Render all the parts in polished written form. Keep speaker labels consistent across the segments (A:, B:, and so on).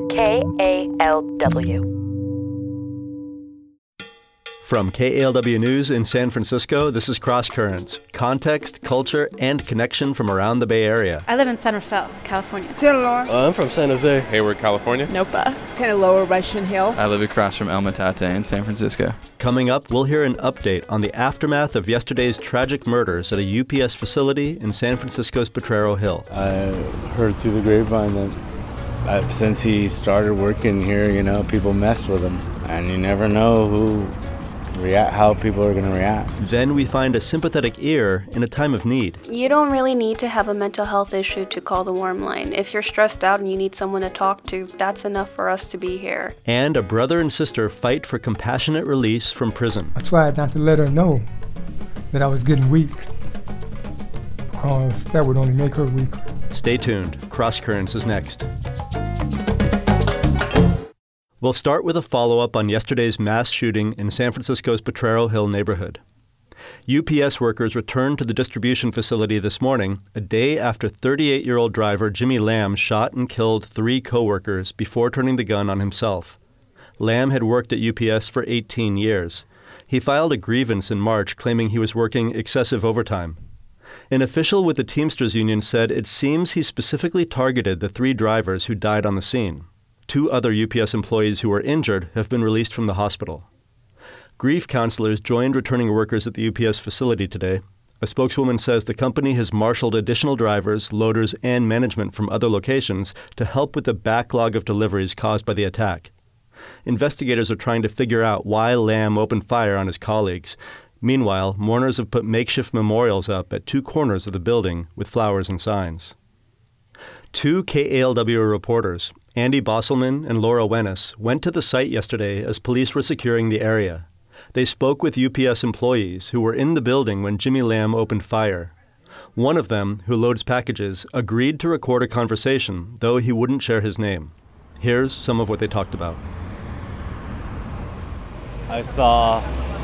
A: KALW.
B: From KALW News in San Francisco, this is Cross Currents. Context, culture, and connection from around the Bay Area.
C: I live in San Rafael, California.
D: Sinaloa.
E: I'm from San Jose.
F: Hayward, California.
C: Nopa.
D: Kind of lower Russian Hill.
G: I live across from El Metate in San Francisco.
B: Coming up, we'll hear an update on the aftermath of yesterday's tragic murders at a UPS facility in San Francisco's Potrero Hill.
H: I heard through the grapevine that since he started working here, people messed with him. And you never know how people are going to react.
B: Then we find a sympathetic ear in a time of need.
I: You don't really need to have a mental health issue to call the Warm Line. If you're stressed out and you need someone to talk to, that's enough for us to be here.
B: And a brother and sister fight for compassionate release from prison.
J: I tried not to let her know that I was getting weak, because that would only make her weaker.
B: Stay tuned. Cross Currents is next. We'll start with a follow-up on yesterday's mass shooting in San Francisco's Potrero Hill neighborhood. UPS workers returned to the distribution facility this morning, a day after 38-year-old driver Jimmy Lamb shot and killed 3 co-workers before turning the gun on himself. Lamb had worked at UPS for 18 years. He filed a grievance in March claiming he was working excessive overtime. An official with the Teamsters Union said it seems he specifically targeted the 3 drivers who died on the scene. 2 other UPS employees who were injured have been released from the hospital. Grief counselors joined returning workers at the UPS facility today. A spokeswoman says the company has marshaled additional drivers, loaders, and management from other locations to help with the backlog of deliveries caused by the attack. Investigators are trying to figure out why Lamb opened fire on his colleagues. Meanwhile, mourners have put makeshift memorials up at 2 corners of the building with flowers and signs. 2 KALW reporters, Andy Bosselman and Laura Wennis, went to the site yesterday as police were securing the area. They spoke with UPS employees who were in the building when Jimmy Lamb opened fire. One of them, who loads packages, agreed to record a conversation, though he wouldn't share his name. Here's some of what they talked about.
H: I saw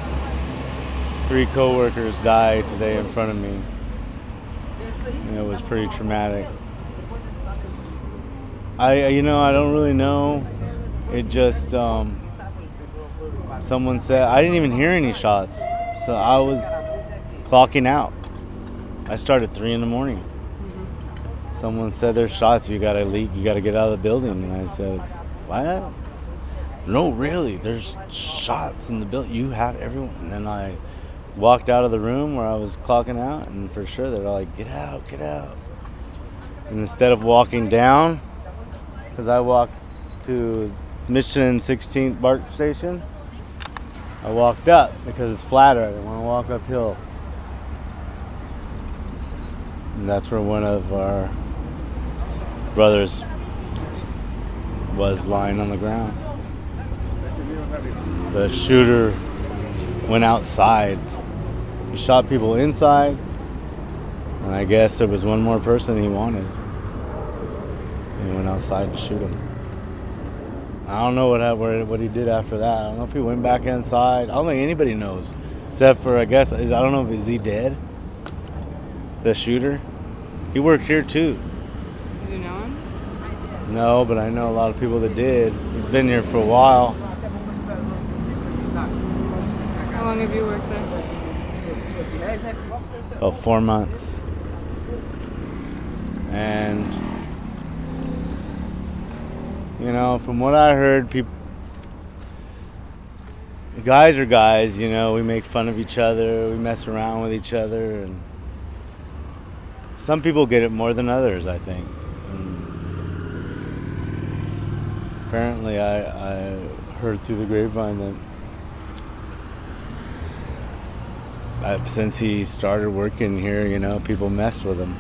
H: 3 co-workers die today in front of me. And it was pretty traumatic. I don't really know. It just, someone said, I didn't even hear any shots. So I was clocking out. I started 3 in the morning. Someone said there's shots, you gotta leave, you gotta get out of the building. And I said, what? No, really, there's shots in the building. You had everyone. And then I walked out of the room where I was clocking out, and for sure they're like, get out, get out. And instead of walking down, because I walked to Mission 16th BART station, I walked up because it's flatter. I didn't want to walk uphill. And that's where one of our brothers was lying on the ground. The shooter went outside. He shot people inside, and I guess there was one more person he wanted. He went outside to shoot him. I don't know what he did after that. I don't know if he went back inside. I don't think anybody knows, except for, I guess, I don't know if is he dead? The shooter? He worked here too.
C: Did you know him?
H: No, but I know a lot of people that did. He's been here for a while.
C: How long have you worked there?
H: About 4 months. And from what I heard, guys are guys, we make fun of each other, we mess around with each other, and some people get it more than others, I think. And apparently I heard through the grapevine that since he started working here, people messed with him.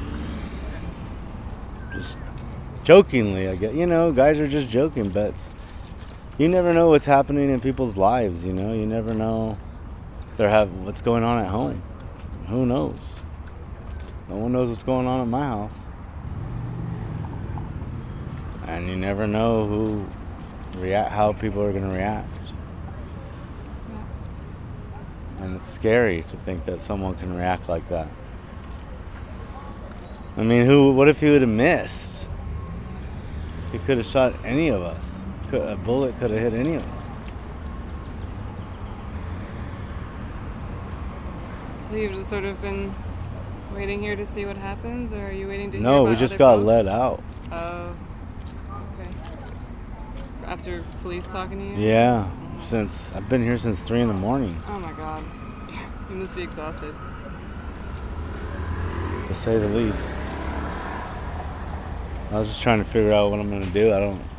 H: Just jokingly, I guess. Guys are just joking, but you never know what's happening in people's lives, You never know if what's going on at home. Who knows? No one knows what's going on at my house. And you never know how people are going to react. And it's scary to think that someone can react like that. I mean, what if he would have missed? He could have shot any of us. A bullet could have hit any of us.
C: So you've just sort of been waiting here to see what happens, or are you waiting to hear
H: No,
C: about
H: we just
C: other
H: got
C: folks?
H: let out.
C: Oh, okay. After police talking to you?
H: Yeah, I've been here since 3 a.m.
C: Oh my God. You must be exhausted.
H: To say the least. I was just trying to figure out what I'm gonna do.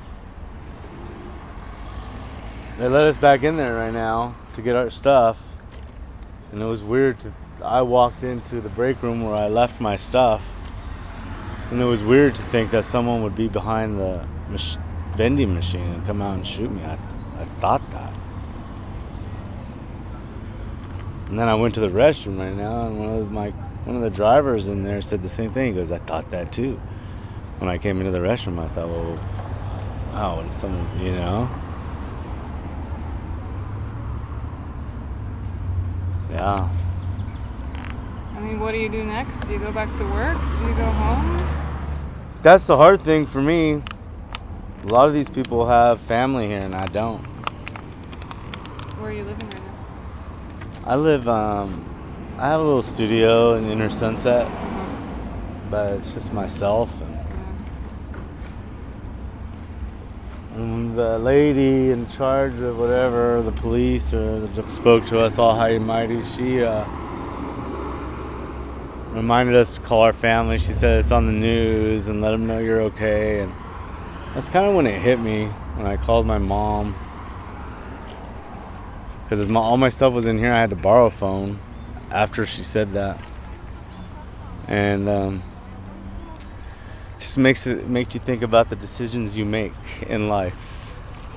H: They let us back in there right now to get our stuff, and it was weird. I walked into the break room where I left my stuff, and it was weird to think that someone would be behind the vending machine and come out and shoot me. I thought that. And then I went to the restroom right now, and one of the drivers in there said the same thing. He goes, "I thought that too." When I came into the restroom, I thought, well, wow, what if someone's, Yeah.
C: I mean, what do you do next? Do you go back to work? Do you go home?
H: That's the hard thing for me. A lot of these people have family here, and I don't.
C: Where are you living right now?
H: I have a little studio in Inner Sunset, but it's just myself. And the lady in charge of whatever, the police or spoke to us all high and mighty. She reminded us to call our family. She said it's on the news and let them know you're okay. And that's kind of when it hit me, when I called my mom. Because all my stuff was in here, I had to borrow a phone after she said that. And just makes you think about the decisions you make in life.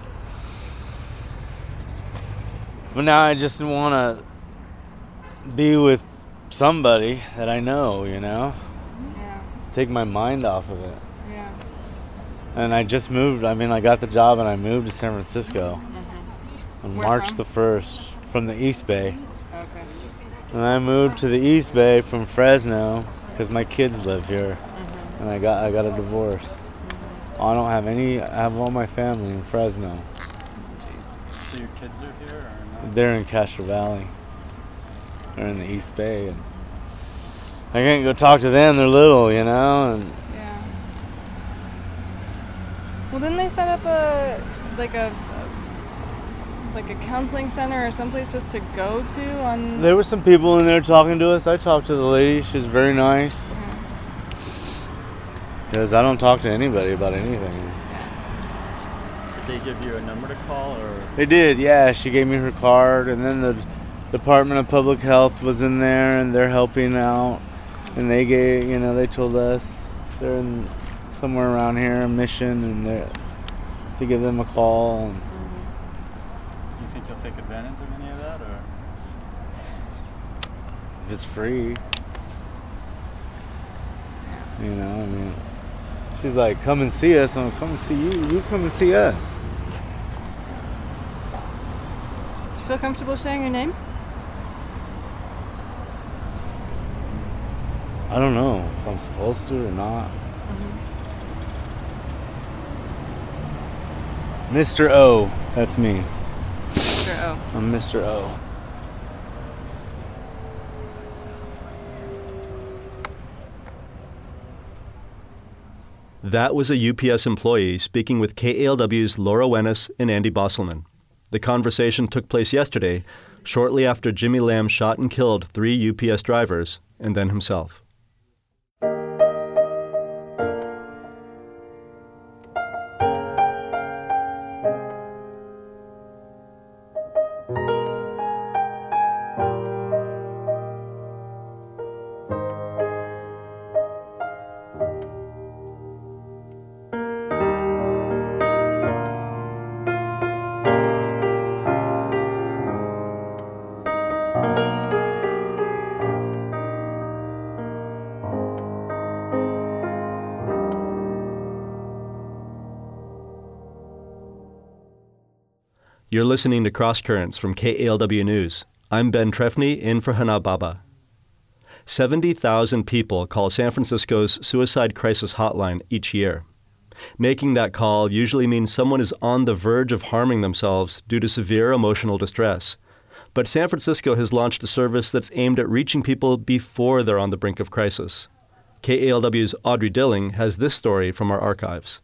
H: But now I just want to be with somebody that I know,
C: Yeah.
H: take my mind off of it.
C: Yeah.
H: And I just moved. I got the job and I moved to San Francisco on
C: Where
H: March
C: from?
H: the 1st from the East Bay.
C: Okay.
H: And I moved to the East Bay from Fresno because my kids live here. And I got a divorce. I don't have any. I have all my family in Fresno.
A: So your kids are here or not?
H: They're in Castro Valley. They're in the East Bay, and I can't go talk to them. They're little, And
C: Yeah. Well, didn't they set up a counseling center or someplace just to go to on?
H: there were some people in there talking to us. I talked to the lady. She was very nice. Because I don't talk to anybody about anything.
A: Did they give you a number to call or?
H: They did, yeah. She gave me her card, and then the Department of Public Health was in there, and they're helping out. And they gave, they told us they're in somewhere around here, Mission, and to give them a call. And
A: You think you'll take advantage of any of that, or?
H: if it's free, she's like, come and see us. I'm like, come and see you. You come and see us.
C: Do you feel comfortable sharing your name?
H: I don't know if I'm supposed to or not. Mr. O, that's me.
C: Mr. O.
H: I'm Mr. O.
B: That was a UPS employee speaking with KALW's Laura Wennis and Andy Bosselman. The conversation took place yesterday, shortly after Jimmy Lamb shot and killed 3 UPS drivers and then himself. You're listening to Cross Currents from KALW News. I'm Ben Trefny, in for Hana Baba. 70,000 people call San Francisco's suicide crisis hotline each year. Making that call usually means someone is on the verge of harming themselves due to severe emotional distress. But San Francisco has launched a service that's aimed at reaching people before they're on the brink of crisis. KALW's Audrey Dilling has this story from our archives.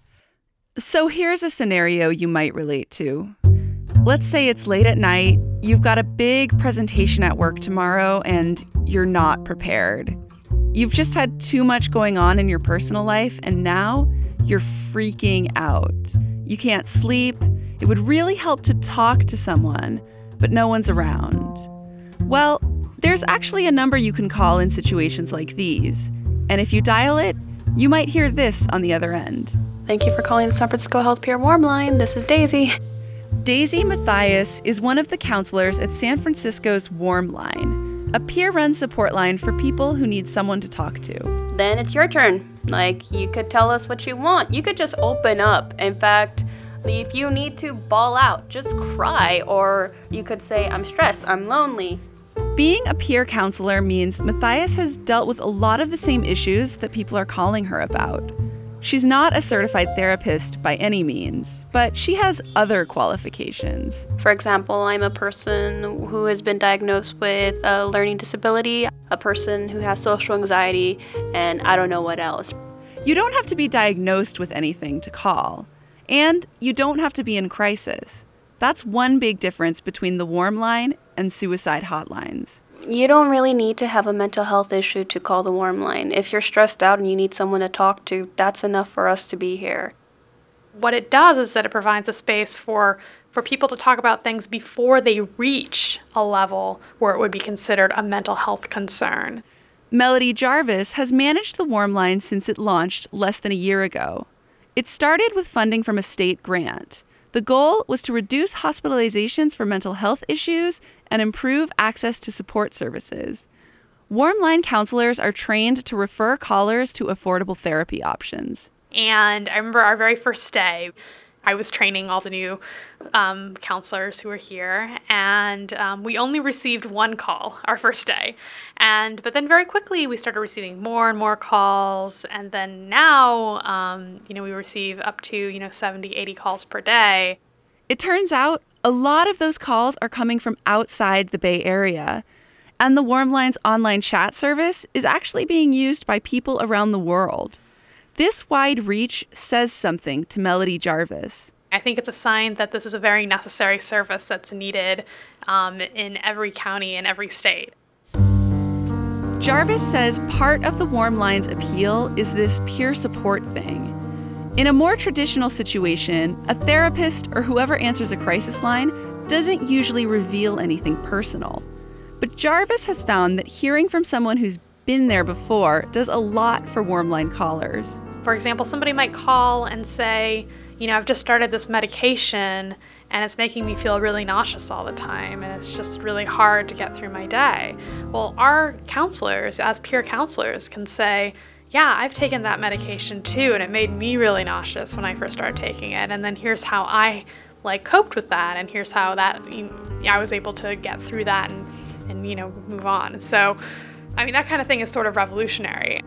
D: So here's a scenario you might relate to. Let's say it's late at night, you've got a big presentation at work tomorrow, and you're not prepared. You've just had too much going on in your personal life, and now you're freaking out. You can't sleep. It would really help to talk to someone, but no one's around. Well, there's actually a number you can call in situations like these. And if you dial it, you might hear this on the other end.
I: Thank you for calling the San Francisco Health Peer Warm Line. This is Daisy.
D: Daisy Mathias is one of the counselors at San Francisco's Warm Line, a peer-run support line for people who need someone to talk to.
I: Then it's your turn. You could tell us what you want. You could just open up. In fact, if you need to bawl out, just cry. Or you could say, I'm stressed, I'm lonely.
D: Being a peer counselor means Mathias has dealt with a lot of the same issues that people are calling her about. She's not a certified therapist by any means, but she has other qualifications.
I: For example, I'm a person who has been diagnosed with a learning disability, a person who has social anxiety, and I don't know what else.
D: You don't have to be diagnosed with anything to call, and you don't have to be in crisis. That's one big difference between the Warm Line and suicide hotlines.
I: You don't really need to have a mental health issue to call the Warm Line. If you're stressed out and you need someone to talk to, that's enough for us to be here.
E: What it does is that it provides a space for people to talk about things before they reach a level where it would be considered a mental health concern.
D: Melody Jarvis has managed the Warm Line since it launched less than a year ago. It started with funding from a state grant. The goal was to reduce hospitalizations for mental health issues and improve access to support services. Warm Line counselors are trained to refer callers to affordable therapy options.
E: And I remember our very first day, I was training all the new counselors who were here, and we only received one call our first day. But then very quickly we started receiving more and more calls, and then now, we receive up to 70, 80 calls per day.
D: It turns out a lot of those calls are coming from outside the Bay Area, and the Warm Line's online chat service is actually being used by people around the world. This wide reach says something to Melody Jarvis.
E: I think it's a sign that this is a very necessary service that's needed in every county and every state.
D: Jarvis says part of the Warm Line's appeal is this peer support thing. In a more traditional situation, a therapist or whoever answers a crisis line doesn't usually reveal anything personal. But Jarvis has found that hearing from someone who's been there before does a lot for Warm Line callers.
E: For example, somebody might call and say, I've just started this medication and it's making me feel really nauseous all the time and it's just really hard to get through my day. Well, our counselors, as peer counselors, can say, yeah, I've taken that medication too and it made me really nauseous when I first started taking it, and then here's how I coped with that, and here's how I was able to get through that and move on. So that kind of thing is sort of revolutionary.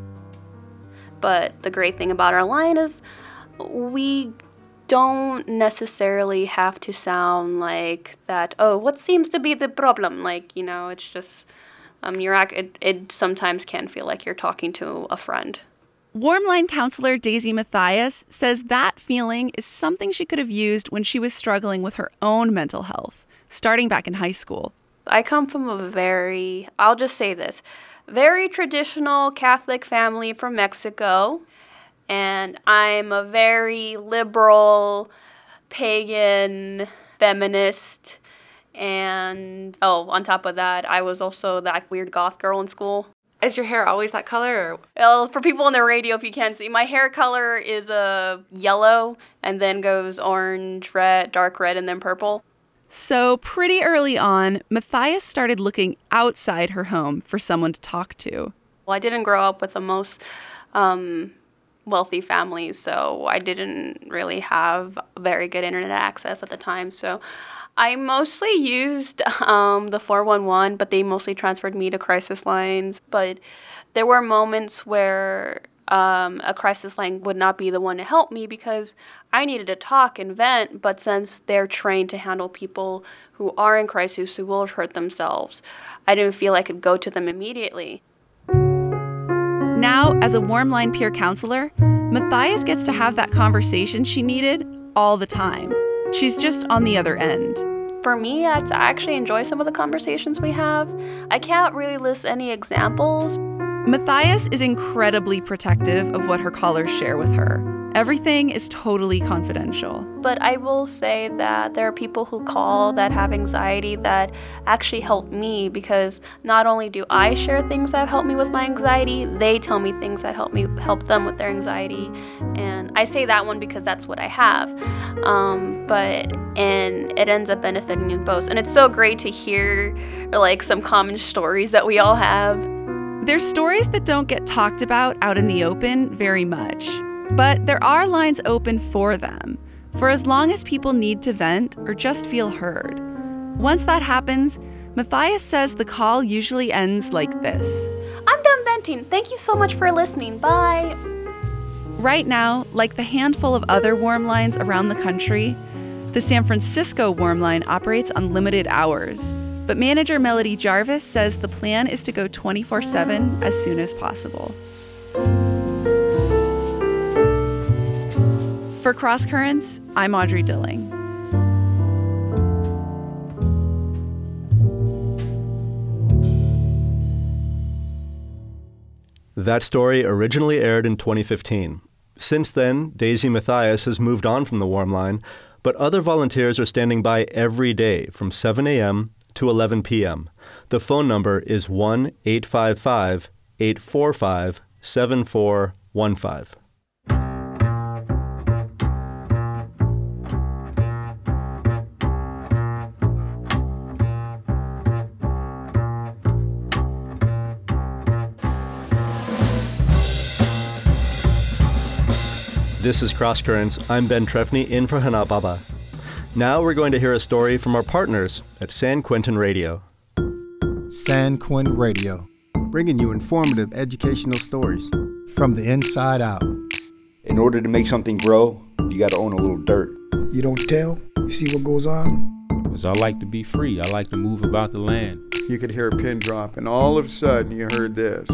I: But the great thing about our line is we don't necessarily have to sound like that, what seems to be the problem? It's just, it sometimes can feel like you're talking to a friend.
D: Warm Line counselor Daisy Mathias says that feeling is something she could have used when she was struggling with her own mental health, starting back in high school.
I: I come from I'll just say this, very traditional Catholic family from Mexico, and I'm a very liberal, pagan, feminist, and on top of that, I was also that weird goth girl in school.
F: Is your hair always that color? Or?
I: Well, for people on the radio, if you can't see, my hair color is yellow, and then goes orange, red, dark red, and then purple.
D: So pretty early on, Mathias started looking outside her home for someone to talk to.
I: Well, I didn't grow up with the most wealthy families, so I didn't really have very good internet access at the time. So I mostly used the 411, but they mostly transferred me to crisis lines. But there were moments where a crisis line would not be the one to help me because I needed to talk and vent, but since they're trained to handle people who are in crisis, who will hurt themselves, I didn't feel I could go to them immediately.
D: Now, as a Warm Line peer counselor, Matthias gets to have that conversation she needed all the time. She's just on the other end.
I: For me, I actually enjoy some of the conversations we have. I can't really list any examples.
D: Matthias is incredibly protective of what her callers share with her. Everything is totally confidential.
I: But I will say that there are people who call that have anxiety that actually help me, because not only do I share things that have helped me with my anxiety, they tell me things that help them with their anxiety. And I say that one because that's what I have. And it ends up benefiting in both. And it's so great to hear like some common stories that we all have.
D: There's stories that don't get talked about out in the open very much. But there are lines open for them, for as long as people need to vent or just feel heard. Once that happens, Matthias says the call usually ends like this.
I: I'm done venting. Thank you so much for listening. Bye.
D: Right now, like the handful of other warm lines around the country, the San Francisco warm line operates on limited hours. But manager Melody Jarvis says the plan is to go 24/7 as soon as possible. For Cross Currents, I'm Audrey Dilling.
B: That story originally aired in 2015. Since then, Daisy Matthias has moved on from the Warm Line, but other volunteers are standing by every day from 7 a.m. to 11 p.m. The phone number is 1-855-845-7415. This is Cross Currents. I'm Ben Trefny, in for Hana Baba. Now we're going to hear a story from our partners at San Quentin Radio.
K: San Quentin Radio, bringing you informative educational stories from the inside out.
L: In order to make something grow, you got to own a little dirt.
J: You don't tell, you see what goes on.
M: Because I like to be free. I like to move about the land.
N: You could hear a pin drop, and all of a sudden you heard this.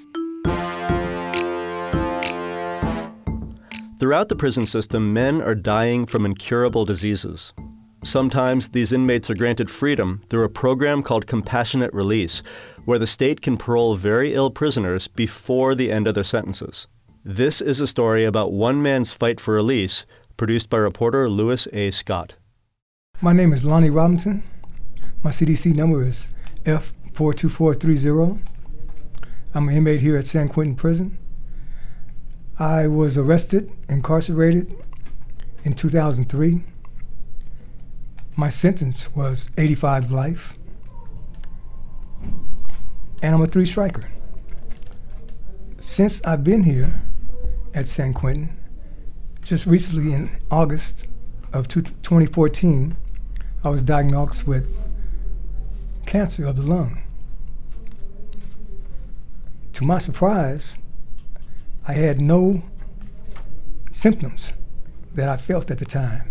B: Throughout the prison system, men are dying from incurable diseases. Sometimes these inmates are granted freedom through a program called compassionate release, where the state can parole very ill prisoners before the end of their sentences. This is a story about one man's fight for release, produced by reporter Louis A. Scott.
J: My name is Lonnie Robinson. My CDC number is F42430. I'm an inmate here at San Quentin Prison. I was arrested, incarcerated in 2003. My sentence was 85 life. And I'm a 3-striker. Since I've been here at San Quentin, just recently in August of 2014, I was diagnosed with cancer of the lung. To my surprise, I had no symptoms that I felt at the time.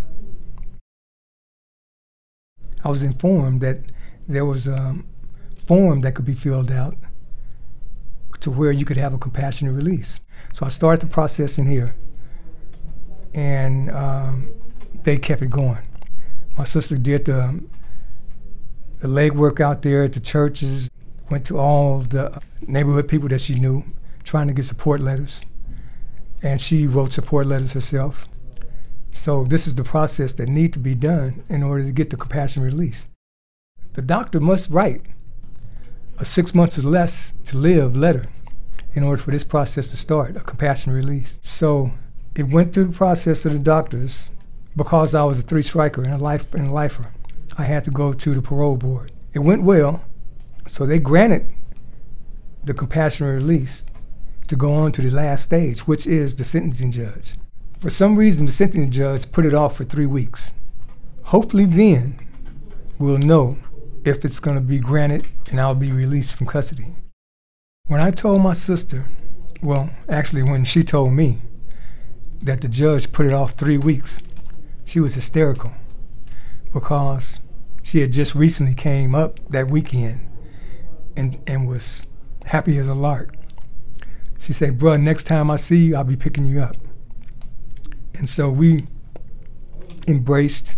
J: I was informed that there was a form that could be filled out to where you could have a compassionate release. So I started the process in here, and they kept it going. My sister did the legwork out there at the churches, went to all the neighborhood people that she knew, trying to get support letters, and she wrote support letters herself. So this is the process that needs to be done in order to get the compassionate release. The doctor must write a 6 months or less to live letter in order for this process to start, a compassionate release. So it went through the process of the doctors. Because I was a 3-striker and a lifer, I had to go to the parole board. It went well, so they granted the compassionate release to go on to the last stage, which is the sentencing judge. For some reason, the sentencing judge put it off for 3 weeks. Hopefully then, we'll know if it's going to be granted and I'll be released from custody. When I told my sister Well, actually, when she told me that the judge put it off 3 weeks, she was hysterical because she had just recently came up that weekend and was happy as a lark. She said, "Bruh, next time I see you, I'll be picking you up." And so we embraced,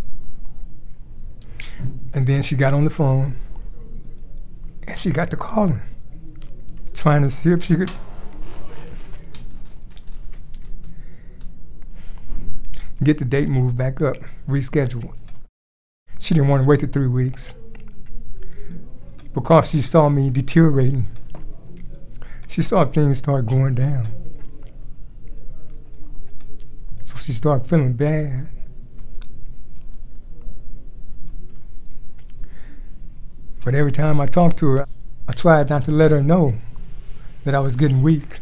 J: and then she got on the phone and she got to calling, trying to see if she could get the date moved back up, rescheduled. She didn't want to wait the 3 weeks because she saw me deteriorating. She saw things start going down. So she started feeling bad. But every time I talked to her, I tried not to let her know that I was getting weak,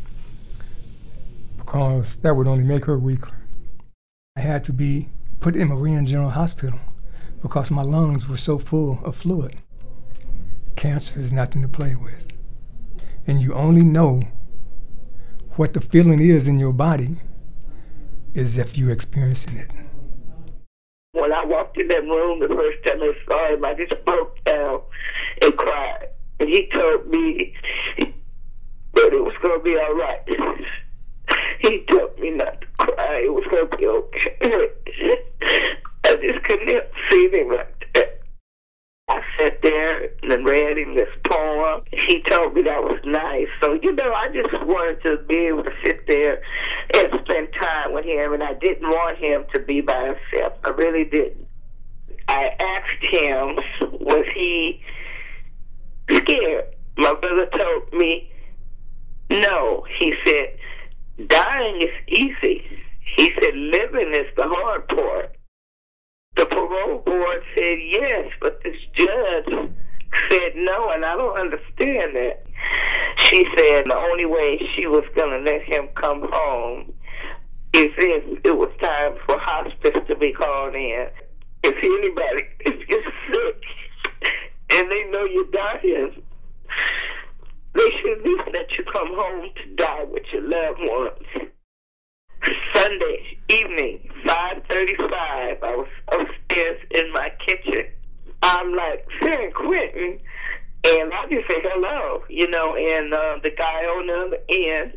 J: because that would only make her weaker. I had to be put in Marion General Hospital because my lungs were so full of fluid. Cancer is nothing to play with. And you only know what the feeling is in your body is if you're experiencing it.
O: When I walked in that room the first time I saw him, I just broke down and cried. And he told me that it was going to be all right. He told me not to cry. It was going to be okay. I just couldn't help seeing him like that. I sat there and read him this poem. He told me that was nice. So, I just wanted to be able to sit there and spend time with him, and I didn't want him to be by himself. I really didn't. I asked him, was he scared? My brother told me, no. He said, dying is easy. He said, living is the hard part. The parole board said yes, but this judge said no, and I don't understand that. She said the only way she was going to let him come home is if it was time for hospice to be called in. If anybody is sick and they know you're dying, they should at least let you come home to die with your loved ones. Sunday evening, 5:35, I was upstairs in my kitchen. I'm like, San Quentin, and I just say hello, and the guy on the other end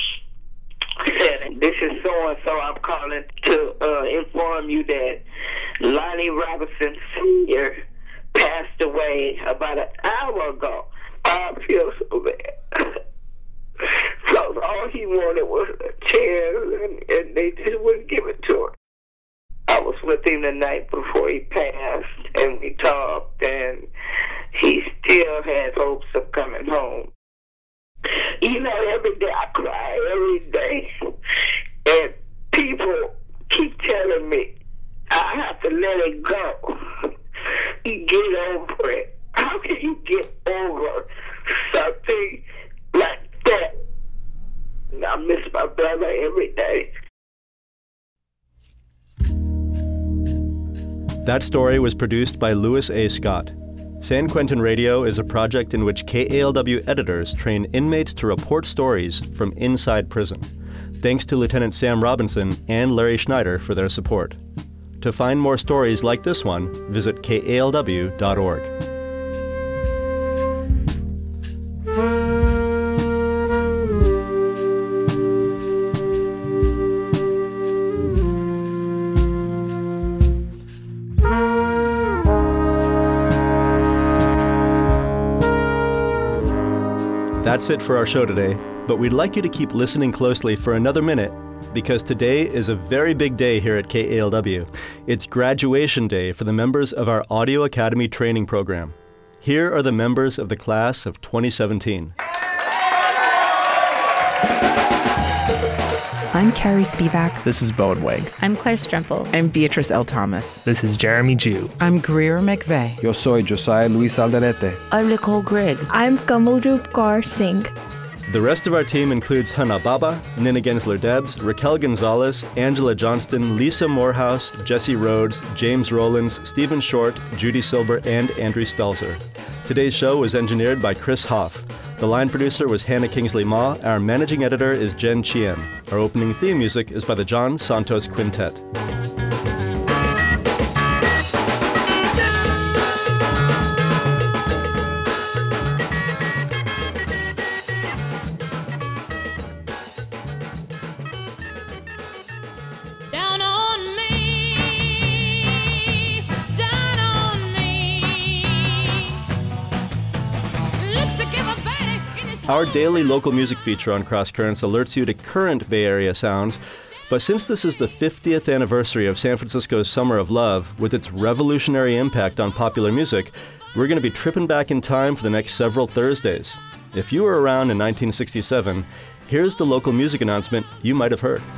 O: said, this is so-and-so, I'm calling to inform you that Lonnie Robinson Sr. passed away about an hour ago. I feel so bad. Because all he wanted was a chair, and they just wouldn't give it to him. I was with him the night before he passed, and we talked, and he still has hopes of coming home. Every day I cry, every day, and people keep telling me I have to let it go. Get over it. How can you get over something like that? I miss my brother every day.
B: That story was produced by Louis A. Scott. San Quentin Radio is a project in which KALW editors train inmates to report stories from inside prison. Thanks to Lieutenant Sam Robinson and Larry Schneider for their support. To find more stories like this one, visit kalw.org. That's it for our show today, but we'd like you to keep listening closely for another minute, because today is a very big day here at KALW. It's graduation day for the members of our Audio Academy training program. Here are the members of the class of 2017.
P: I'm Carrie Spivak.
Q: This is Bowen Wade.
R: I'm Claire Strempel.
S: I'm Beatrice L. Thomas.
T: This is Jeremy Jew.
U: I'm Greer McVeigh.
V: Yo soy Josiah Luis Alderete.
W: I'm Nicole Grigg.
X: I'm Kamalrup Kaur Singh.
B: The rest of our team includes Hannah Baba, Nina Gensler-Debs, Raquel Gonzalez, Angela Johnston, Lisa Morehouse, Jesse Rhodes, James Rollins, Stephen Short, Judy Silber, and Andrew Stelzer. Today's show was engineered by Chris Hoff. The line producer was Hannah Kingsley Ma. Our managing editor is Jen Chien. Our opening theme music is by the John Santos Quintet. Our daily local music feature on Cross Currents alerts you to current Bay Area sounds, but since this is the 50th anniversary of San Francisco's Summer of Love, with its revolutionary impact on popular music, we're going to be tripping back in time for the next several Thursdays. If you were around in 1967, here's the local music announcement you might have heard.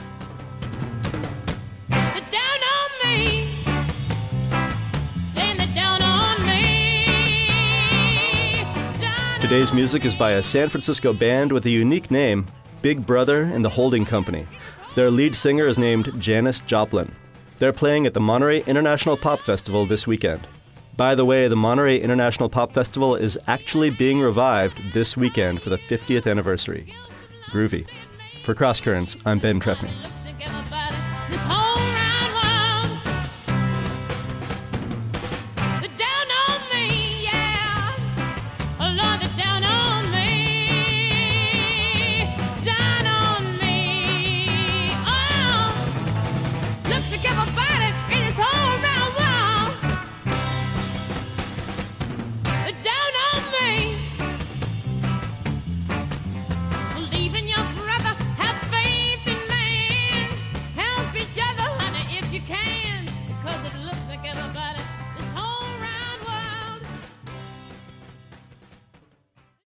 B: Today's music is by a San Francisco band with a unique name, Big Brother and the Holding Company. Their lead singer is named Janis Joplin. They're playing at the Monterey International Pop Festival this weekend. By the way, the Monterey International Pop Festival is actually being revived this weekend for the 50th anniversary. Groovy. For Cross Currents, I'm Ben Trefny.